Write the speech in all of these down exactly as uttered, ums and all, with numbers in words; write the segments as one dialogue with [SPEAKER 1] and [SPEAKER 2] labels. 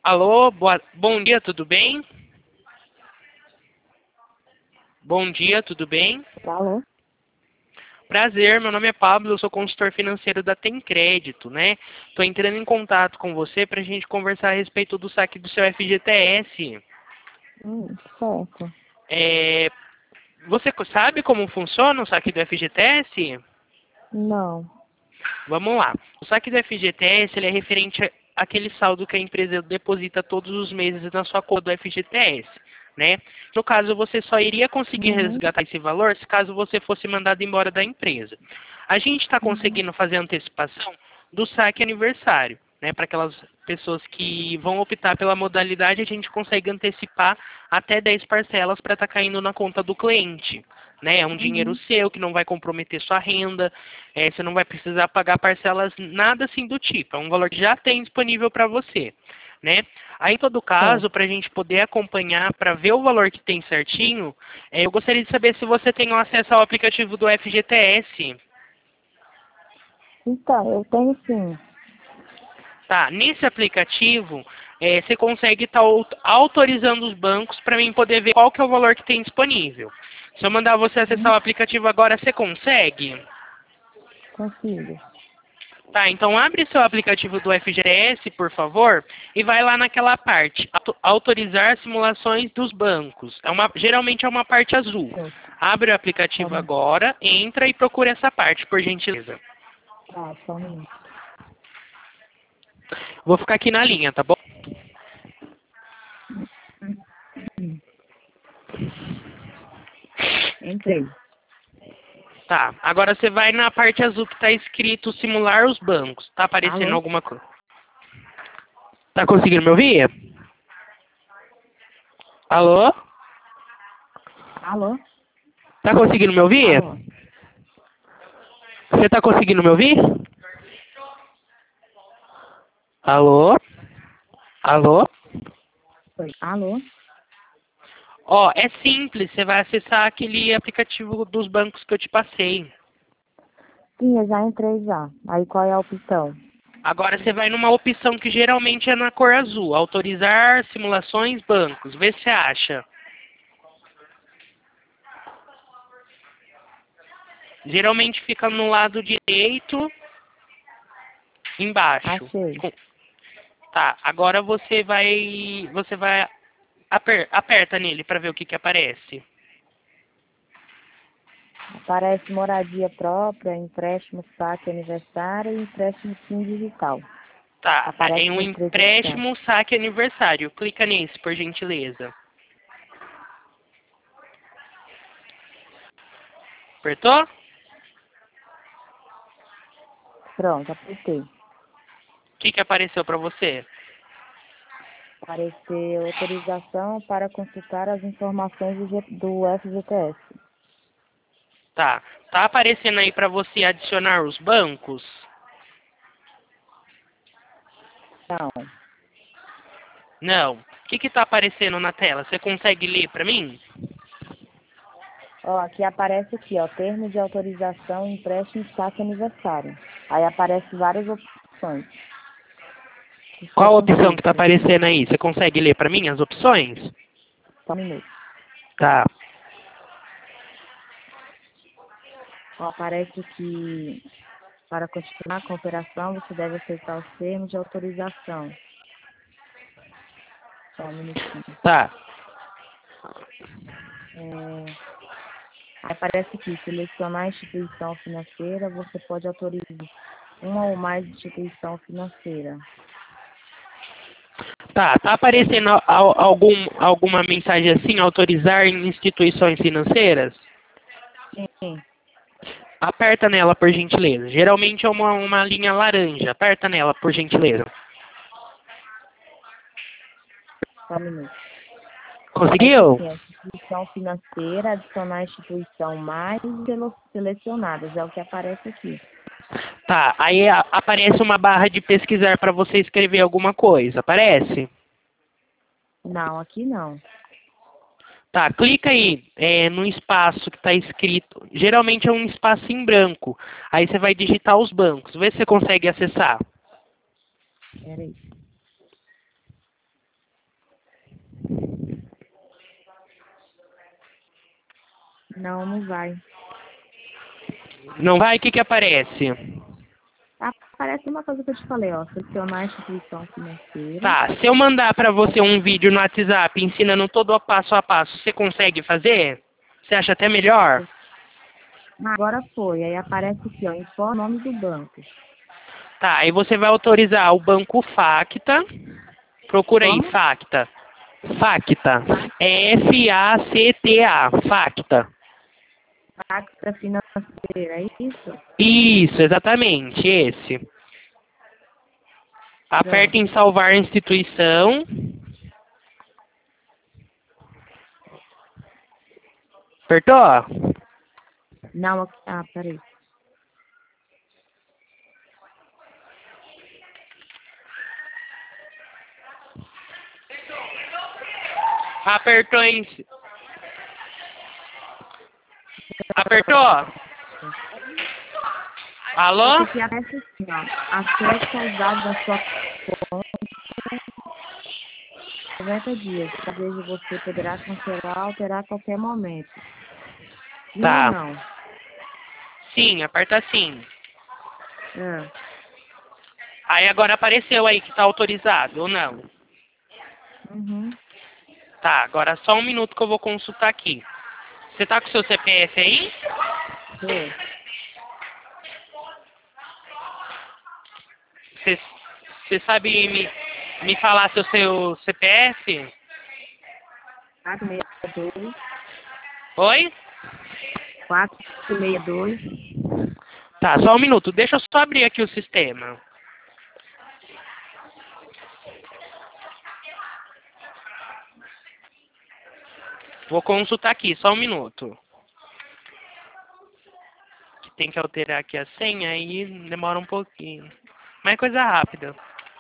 [SPEAKER 1] Alô, boa, bom dia, tudo bem? Bom dia, tudo bem?
[SPEAKER 2] Alô?
[SPEAKER 1] Prazer, meu nome é Pablo, eu sou consultor financeiro da Tem Crédito, né? Estou entrando em contato com você para a gente conversar a respeito do saque do seu F G T S.
[SPEAKER 2] Hum, certo.
[SPEAKER 1] É, você co- sabe como funciona o saque do F G T S?
[SPEAKER 2] Não.
[SPEAKER 1] Vamos lá. O saque do F G T S ele é referente a- àquele saldo que a empresa deposita todos os meses na sua conta do F G T S, né? No caso, você só iria conseguir
[SPEAKER 2] Uhum,
[SPEAKER 1] resgatar esse valor se caso você fosse mandado embora da empresa. A gente está
[SPEAKER 2] uhum.
[SPEAKER 1] conseguindo fazer a antecipação do saque aniversário, né? Para aquelas pessoas que vão optar pela modalidade, a gente consegue antecipar até dez parcelas para estar caindo na conta do cliente. Né? É um dinheiro
[SPEAKER 2] Uhum.
[SPEAKER 1] seu que não vai comprometer sua renda, é, você não vai precisar pagar parcelas nada assim do tipo, é um valor que já tem disponível para você. Né? Aí, em todo caso,
[SPEAKER 2] Certo.
[SPEAKER 1] para a gente poder acompanhar, para ver o valor que tem certinho, é, eu gostaria de saber se você tem acesso ao aplicativo do F G T S.
[SPEAKER 2] Então, eu tenho sim.
[SPEAKER 1] Tá, nesse aplicativo, é, você consegue estar autorizando os bancos para mim poder ver qual que é o valor que tem disponível. Se eu mandar você acessar
[SPEAKER 2] Uhum.
[SPEAKER 1] o aplicativo agora, você consegue?
[SPEAKER 2] Consigo.
[SPEAKER 1] Tá, então abre seu aplicativo do F G S, por favor, e vai lá naquela parte, auto- autorizar simulações dos bancos. É uma, geralmente é uma parte azul.
[SPEAKER 2] Sim.
[SPEAKER 1] Abre o
[SPEAKER 2] Só um
[SPEAKER 1] aplicativo
[SPEAKER 2] minuto.
[SPEAKER 1] agora, entra e procura essa parte, por gentileza.
[SPEAKER 2] Tá, só um minuto.
[SPEAKER 1] Vou ficar aqui na linha, tá bom?
[SPEAKER 2] Hum. Entrei.
[SPEAKER 1] Tá, agora você vai na parte azul que está escrito simular os bancos. Tá aparecendo
[SPEAKER 2] Alô?
[SPEAKER 1] alguma coisa? Tá conseguindo me ouvir? Alô?
[SPEAKER 2] Alô?
[SPEAKER 1] Tá conseguindo me ouvir?
[SPEAKER 2] Alô?
[SPEAKER 1] Você tá conseguindo me ouvir? Alô? Alô?
[SPEAKER 2] Oi. Alô?
[SPEAKER 1] Ó, é simples, você vai acessar aquele aplicativo dos bancos que eu te passei.
[SPEAKER 2] Sim, eu já entrei já. Aí qual é a opção?
[SPEAKER 1] Agora você vai numa opção que geralmente é na cor azul, autorizar simulações bancos. Vê se você acha. Geralmente fica no lado direito, embaixo.
[SPEAKER 2] Achei.
[SPEAKER 1] Com- Tá, agora você vai, você vai aper- aperta nele para ver o que que aparece.
[SPEAKER 2] Aparece moradia própria, empréstimo saque aniversário e empréstimo sim digital.
[SPEAKER 1] Tá,
[SPEAKER 2] Aparece
[SPEAKER 1] é um
[SPEAKER 2] essas três opções.
[SPEAKER 1] empréstimo saque aniversário. Clica nesse, por gentileza. Apertou? O
[SPEAKER 2] Pronto, apertei.
[SPEAKER 1] que que apareceu para você?
[SPEAKER 2] Apareceu autorização para consultar as informações do, G- do F G T S.
[SPEAKER 1] Tá. Tá aparecendo aí para você adicionar os bancos?
[SPEAKER 2] Não.
[SPEAKER 1] Não. O que que tá aparecendo na tela? Você consegue ler para mim?
[SPEAKER 2] Ó, aqui aparece aqui, ó, termo de autorização, empréstimo, saque aniversário. Aí aparece várias opções. Estou
[SPEAKER 1] Qual a
[SPEAKER 2] com
[SPEAKER 1] opção que tá
[SPEAKER 2] filtro.
[SPEAKER 1] aparecendo aí? Você consegue ler para mim as opções?
[SPEAKER 2] Só um minuto.
[SPEAKER 1] Tá.
[SPEAKER 2] Ó, aparece que para continuar com a operação, você deve aceitar os termos de autorização. Só um minutinho.
[SPEAKER 1] Tá.
[SPEAKER 2] É, aí aparece aqui, selecionar a instituição financeira, você pode autorizar uma ou mais instituição financeira.
[SPEAKER 1] Tá. Tá aparecendo al- al- algum, alguma mensagem assim, autorizar em instituições financeiras?
[SPEAKER 2] Sim,
[SPEAKER 1] Aperta nela, por gentileza. Geralmente é uma, uma linha laranja. Aperta nela, por gentileza.
[SPEAKER 2] só um minuto. Aparece
[SPEAKER 1] Conseguiu?
[SPEAKER 2] assim, a instituição financeira, adicionar a instituição mais sele- selecionadas, é o que aparece aqui.
[SPEAKER 1] Tá. Aí a- aparece uma barra de pesquisar para você escrever alguma coisa. Aparece?
[SPEAKER 2] Não, aqui não.
[SPEAKER 1] Tá, clica aí é, no espaço que está escrito. Geralmente é um espaço em branco. Aí você vai digitar os bancos. Vê se você consegue acessar.
[SPEAKER 2] Peraí. Não, não vai.
[SPEAKER 1] Não vai? O que que aparece?
[SPEAKER 2] Aparece uma coisa que eu te falei, ó. Selecionar a instituição financeira.
[SPEAKER 1] Tá, se eu mandar pra você um vídeo no WhatsApp ensinando todo o passo a passo, você consegue fazer? Você acha até melhor?
[SPEAKER 2] Agora foi. Aí aparece aqui, ó. Informe o nome do banco.
[SPEAKER 1] Tá, aí você vai autorizar o banco Facta. Procura aí,
[SPEAKER 2] Como?
[SPEAKER 1] Facta. Facta. F A C T A. Facta.
[SPEAKER 2] Facta financeira, é isso?
[SPEAKER 1] Isso, exatamente, esse. Aperta
[SPEAKER 2] Pronto.
[SPEAKER 1] em salvar instituição. Apertou?
[SPEAKER 2] Não, aqui- ah, peraí.
[SPEAKER 1] Apertou em... Apertou? Alô?
[SPEAKER 2] Esse aqui aparece assim, ó. Acesso aos dados da sua conta em noventa dias. Talvez você poderá cancelar ou alterar a qualquer momento. Sim ou
[SPEAKER 1] Tá.
[SPEAKER 2] não?
[SPEAKER 1] Sim, aperta sim.
[SPEAKER 2] Ah,
[SPEAKER 1] Aí agora apareceu aí que tá autorizado ou não.
[SPEAKER 2] uhum.
[SPEAKER 1] Tá, agora só um minuto que eu vou consultar aqui. Você tá com seu C P F aí?
[SPEAKER 2] Tô.
[SPEAKER 1] Você, você sabe me, me falar seu, seu C P F?
[SPEAKER 2] quatro seis dois,
[SPEAKER 1] Oi?
[SPEAKER 2] quatro seis dois.
[SPEAKER 1] Tá, só um minuto. Deixa eu só abrir aqui o sistema. Vou consultar aqui, só um minuto. Tem que alterar aqui a senha e demora um pouquinho. Mas é coisa rápida.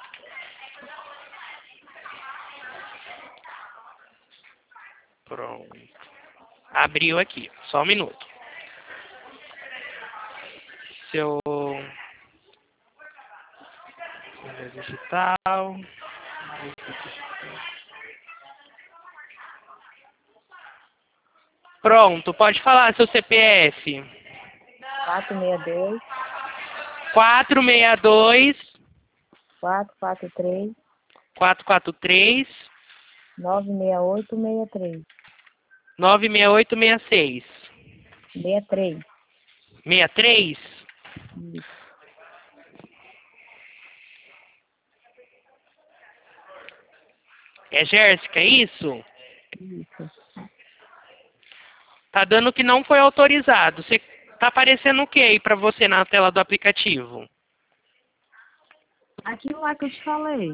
[SPEAKER 1] Pronto. Abriu aqui, só um minuto. Seu... digital... Pronto, pode falar seu C P F.
[SPEAKER 2] quatro seis dois,
[SPEAKER 1] quatro seis dois,
[SPEAKER 2] quatro quatro três,
[SPEAKER 1] quatro quatro três,
[SPEAKER 2] nove seis oito seis três.
[SPEAKER 1] nove seis oito seis seis.
[SPEAKER 2] seis três.
[SPEAKER 1] sessenta e três?
[SPEAKER 2] Isso.
[SPEAKER 1] É Jéssica, é isso?
[SPEAKER 2] Isso.
[SPEAKER 1] Tá dando que não foi autorizado. Você tá aparecendo o que aí pra você na tela do aplicativo?
[SPEAKER 2] Aquilo lá que eu te falei.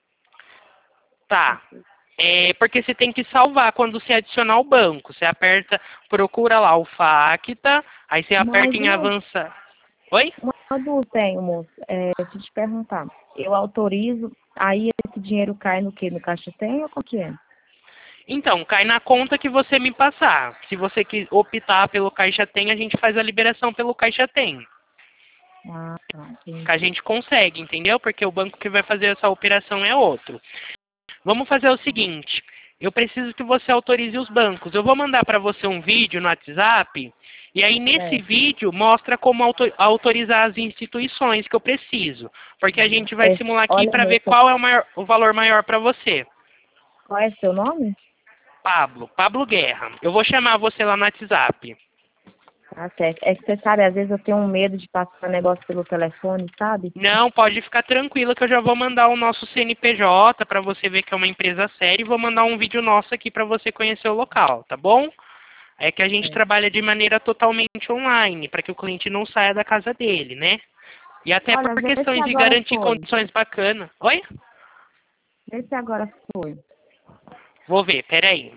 [SPEAKER 1] Tá. É porque você tem que salvar quando você adicionar o banco. Você aperta, procura lá o Facta, aí você aperta
[SPEAKER 2] Mas
[SPEAKER 1] em
[SPEAKER 2] uma,
[SPEAKER 1] avançar. Oi?
[SPEAKER 2] uma dúvida tenho, moço. É, deixa eu te perguntar. Eu autorizo, aí esse dinheiro cai no quê? No caixa tem ou qual que é?
[SPEAKER 1] Então, cai na conta que você me passar. Se você quis optar pelo Caixa Tem, a gente faz a liberação pelo Caixa Tem.
[SPEAKER 2] Ah, tá.
[SPEAKER 1] Que a
[SPEAKER 2] Entendi.
[SPEAKER 1] gente consegue, entendeu? Porque o banco que vai fazer essa operação é outro. Vamos fazer o seguinte. Eu preciso que você autorize os bancos. Eu vou mandar para você um vídeo no WhatsApp. E aí, nesse
[SPEAKER 2] É.
[SPEAKER 1] vídeo, mostra como auto- autorizar as instituições que eu preciso. Porque a gente vai
[SPEAKER 2] É,
[SPEAKER 1] simular aqui
[SPEAKER 2] olha,
[SPEAKER 1] para ver
[SPEAKER 2] moça,
[SPEAKER 1] qual é o, maior- o valor maior para você.
[SPEAKER 2] qual é seu nome?
[SPEAKER 1] Pablo, Pablo Guerra. Eu vou chamar você lá no WhatsApp.
[SPEAKER 2] Tá certo. É que você sabe, às vezes eu tenho um medo de passar negócio pelo telefone, sabe?
[SPEAKER 1] Não, pode ficar tranquila que eu já vou mandar o nosso C N P J para você ver que é uma empresa séria e vou mandar um vídeo nosso aqui para você conhecer o local, tá bom? É que a gente
[SPEAKER 2] É.
[SPEAKER 1] trabalha de maneira totalmente online, para que o cliente não saia da casa dele, né? E até por
[SPEAKER 2] Olha, vê se
[SPEAKER 1] questões de
[SPEAKER 2] agora
[SPEAKER 1] garantir
[SPEAKER 2] foi.
[SPEAKER 1] condições bacanas. Oi?
[SPEAKER 2] Vê se agora foi.
[SPEAKER 1] Vou ver, peraí.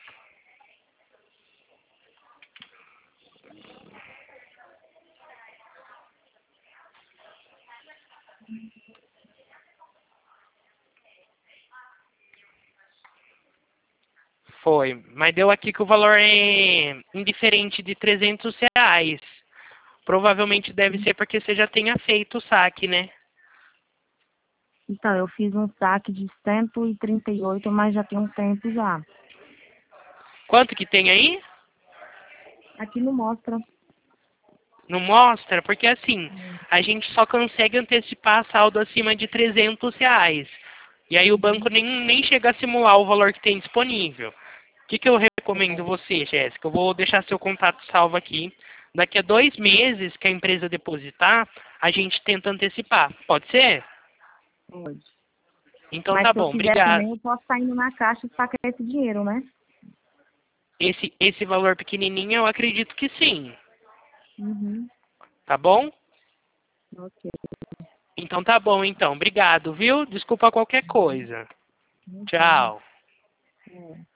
[SPEAKER 1] Foi, mas deu aqui que o valor é indiferente de trezentos reais. Provavelmente deve ser porque você já tenha feito o saque, né?
[SPEAKER 2] Então, eu fiz um saque de cento e trinta e oito, mas já tem um tempo já.
[SPEAKER 1] Quanto que tem aí?
[SPEAKER 2] Aqui não mostra.
[SPEAKER 1] Não mostra? Porque assim, a gente só consegue antecipar saldo acima de trezentos reais. E aí o banco nem, nem chega a simular o valor que tem disponível. O que, que eu recomendo você, Jéssica? Eu vou deixar seu contato salvo aqui. Daqui a dois meses que a empresa depositar, a gente tenta antecipar. Pode ser?
[SPEAKER 2] Pode.
[SPEAKER 1] Então
[SPEAKER 2] Mas
[SPEAKER 1] tá
[SPEAKER 2] se eu
[SPEAKER 1] bom,
[SPEAKER 2] quiser
[SPEAKER 1] obrigado.
[SPEAKER 2] também, eu posso estar indo na caixa e sacar esse dinheiro, né?
[SPEAKER 1] Esse, esse valor pequenininho eu acredito que sim.
[SPEAKER 2] Uhum.
[SPEAKER 1] Tá bom?
[SPEAKER 2] Ok.
[SPEAKER 1] Então tá bom, então. Obrigado, viu? Desculpa qualquer coisa.
[SPEAKER 2] Uhum.
[SPEAKER 1] Tchau.
[SPEAKER 2] É.